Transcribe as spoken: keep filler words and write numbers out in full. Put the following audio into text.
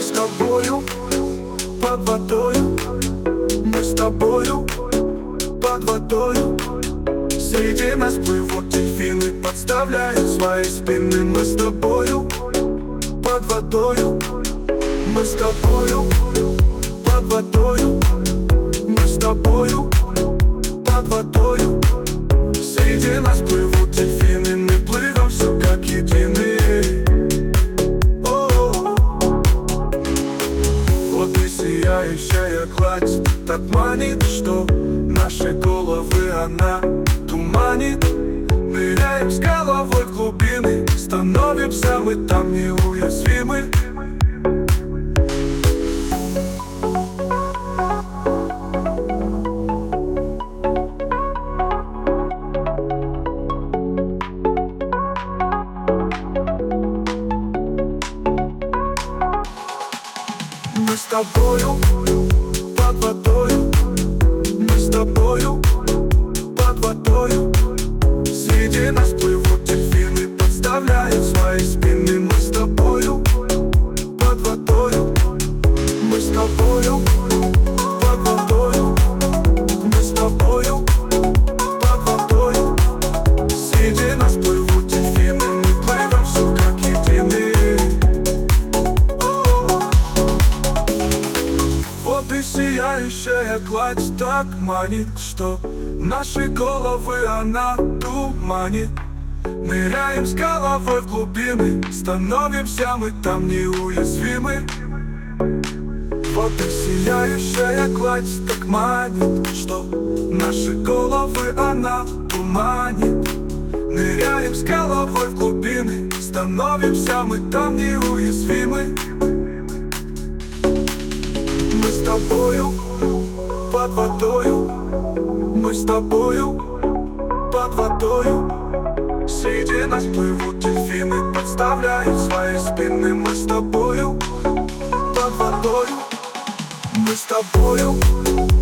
с тобою под водою, мы с тобою под водою. Среди нас плывут дельфины, подставляют свои спины. Мы с тобою под водою, мы с тобою под водою, мы с тобою под водою. Среди нас плывут дельфины, мы плывем все как единые. О-о-о. Вот и сияющая гладь так манит, что наши головы она туманит. Ныряем с головой в глубины, становимся мы там неуязвимы. Мы с тобою под водою, мы с тобою под водою. Среди нас плывут дельфины, подставляют свои спины. Мы с тобою под водою, мы с тобою под водою, мы с тобою под водою. Среди нас плывут дельфины, мы плывем все как единые. Вот и сияющая гладь так манит, что наши головы она туманит. Ныряем с головой в глубины, становимся мы там неуязвимы. Вот и сияющая гладь так манит, что наши головы она туманит. Ныряем с головой в глубины, становимся мы там неуязвимы. Мы с тобою под водою, мы с тобою под водою. Среди нас плывут дельфины, подставляют свои спины. Мы с тобою под водою, мы с тобою